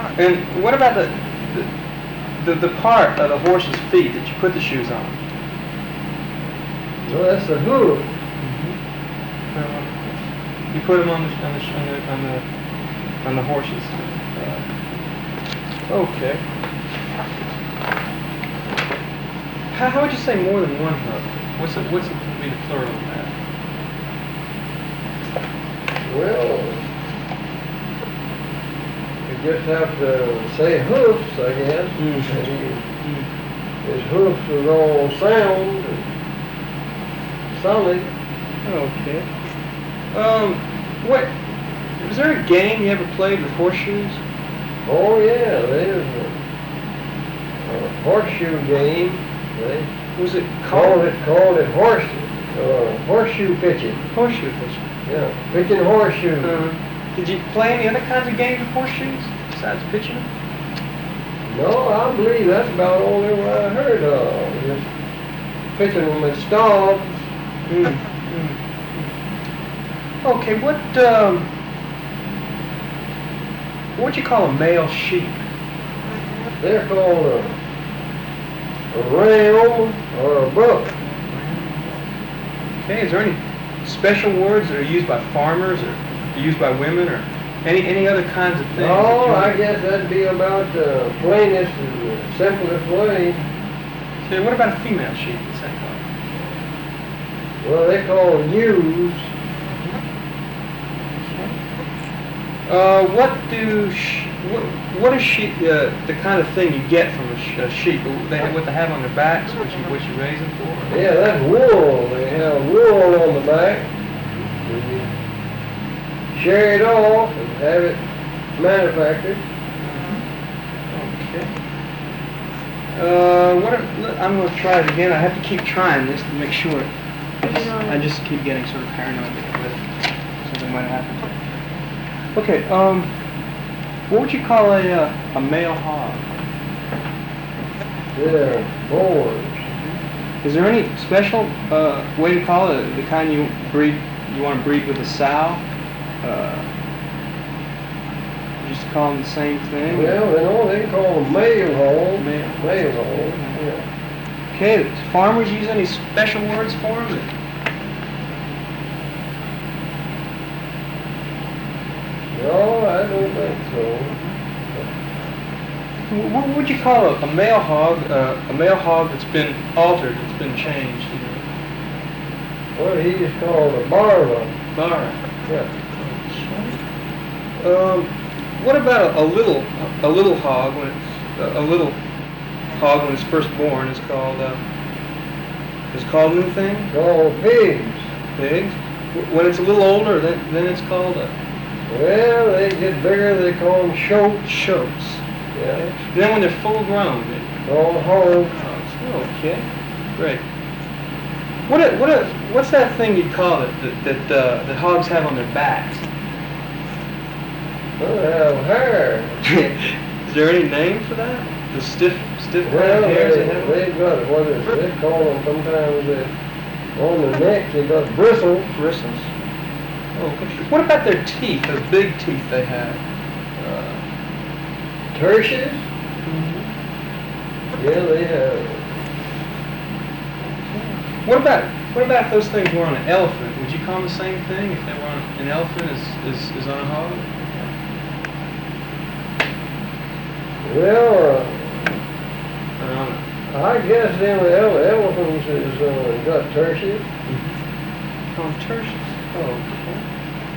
And what about the part of the horse's feet that you put the shoes on? Well, that's the hoof. You put them on the horses. Okay. How would you say more than one hoof? What's would be the plural of that? Well, you just have to say hoofs, I guess. His hoofs was all sound and solid. Okay. What? Was there a game you ever played with horseshoes? Oh yeah, there's a horseshoe game. They Was it called it horseshoe pitching. Horseshoe pitching. Yeah, pitching horseshoes. Did you play any other kinds of games with horseshoes besides pitching them? No, I believe that's about all I heard of. Just pitching them with stalls. Okay, what would you call a male sheep? They're called a ram or a buck. Okay, is there any special words that are used by farmers or used by women or any other kinds of things? No, I guess that'd be about the plainest and the simplest way. So what about a female sheep? What's that called? Well, they call them ewes. What is sheep? The kind of thing you get from a sheep? They have what they have on their backs, what you raise them for? Yeah, that's wool. They have wool on the back. And you shear it off and have it manufactured. Okay. I'm going to try it again. I have to keep trying this to make sure. I just keep getting sort of paranoid with something might happen. Okay, what would you call a male hog? They're boars. Is there any special way to call it? The kind you want to breed with a sow? Just call them the same thing? Well, they call them male hogs. Male hogs, yeah. Okay, does farmers use any special words for them? No, I don't think so. What would you call a male hog? A male hog that's been altered, that's been changed. Well, he is called a barra. Barra. Yeah. What about a little hog when it's first born? It's called anything? Called pigs. Pigs. When it's a little older, then it's called Well, they get bigger. They call them shoats. Shoats. Yeah. Then when they're full grown, Called hogs. Okay, great. What's that thing you'd call it that hogs have on their backs? Well, they have hair. Is there any name for that? The stiff Well, hairs they have? they've got they call them sometimes on the neck. They got bristles. Bristles. Okay. What about their teeth? Those big teeth they have. Tertius? Yeah, they have. What about if those things were on an elephant? Would you call them the same thing if they were on an elephant is on a hog? Well, I guess them elephants is got tertius. Call them tertius. Oh, okay.